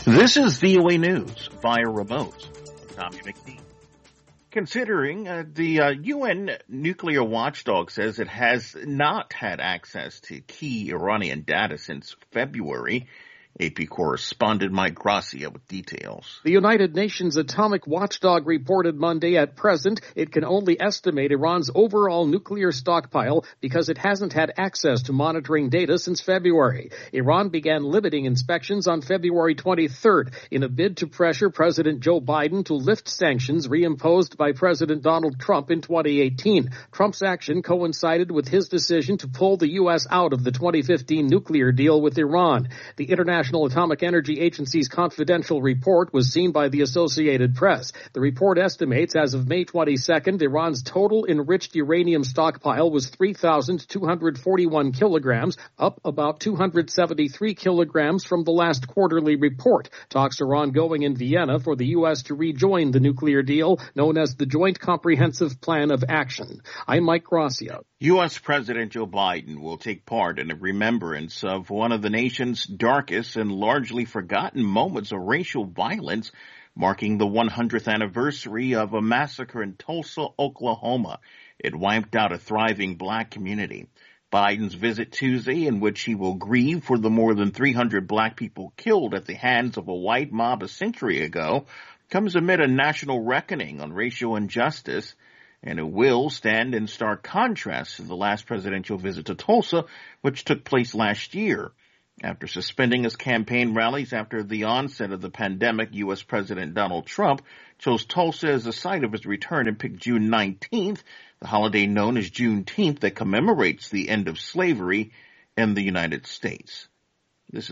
This is VOA News via remote. I'm Tommy McNeil. Considering the UN nuclear watchdog says it has not had access to key Iranian data since February, AP correspondent Mike Gracia with details. The United Nations Atomic Watchdog reported Monday at present it can only estimate Iran's overall nuclear stockpile because it hasn't had access to monitoring data since February. Iran began limiting inspections on February 23rd in a bid to pressure President Joe Biden to lift sanctions reimposed by President Donald Trump in 2018. Trump's action coincided with his decision to pull the U.S. out of the 2015 nuclear deal with Iran. The International Atomic Energy Agency's confidential report was seen by the Associated Press. The report estimates as of May 22nd, Iran's total enriched uranium stockpile was 3,241 kilograms, up about 273 kilograms from the last quarterly report. Talks are ongoing in Vienna for the U.S. to rejoin the nuclear deal known as the Joint Comprehensive Plan of Action. I'm Mike Gracia. U.S. President Joe Biden will take part in a remembrance of one of the nation's darkest and largely forgotten moments of racial violence, marking the 100th anniversary of a massacre in Tulsa, Oklahoma. It wiped out a thriving black community. Biden's visit Tuesday, in which he will grieve for the more than 300 black people killed at the hands of a white mob a century ago, comes amid a national reckoning on racial injustice, and it will stand in stark contrast to the last presidential visit to Tulsa, which took place last year. After suspending his campaign rallies after the onset of the pandemic, U.S. President Donald Trump chose Tulsa as the site of his return and picked June 19th, the holiday known as Juneteenth that commemorates the end of slavery in the United States.